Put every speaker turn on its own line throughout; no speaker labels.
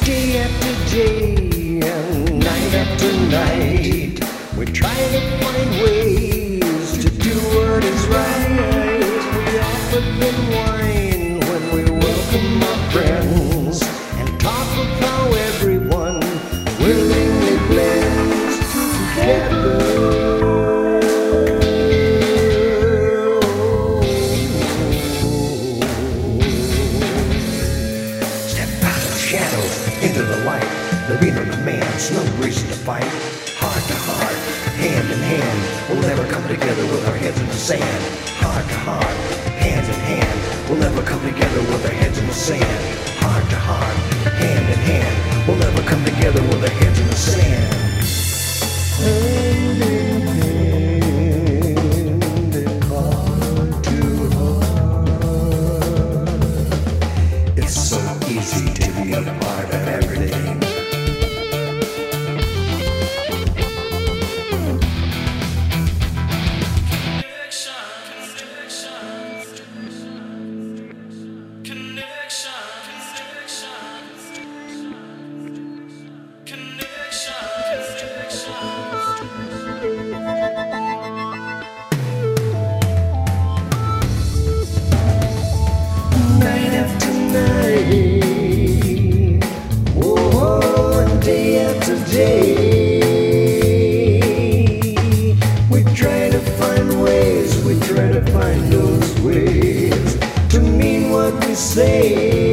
Day after day and night after night, we try to find ways to do what is right. We offer them wine when we welcome our friends and talk of how everyone willingly blends together. Into the light, there be no demands, no reason to fight. Heart to heart, hand in hand, we'll never come together with our heads in the sand. Heart to heart, hand in hand, we'll never come together with our heads in the sand. Heart to heart, hand in hand, we'll never come together with our heads in the sand. Hand in hand, and heart to heart. It's so easy to be a part of everything. Night after night, oh, and day after day, we try to find ways, we try to find those ways to mean what we say.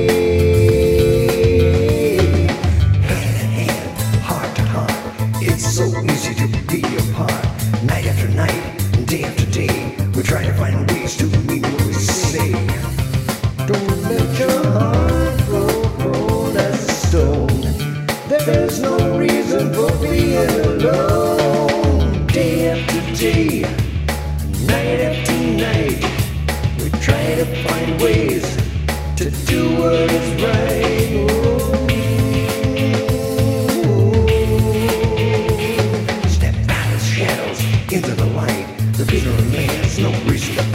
Hand in hand, heart to heart, it's so easy to be apart. Night after night, and day after day, we try to find ways to mean what we say. Don't let your heart grow cold as a stone. There's no reason for being alone. Day after day, night after night, we try to find ways to do what is right. Step out of the shadows into the light. The bitter man's no reason to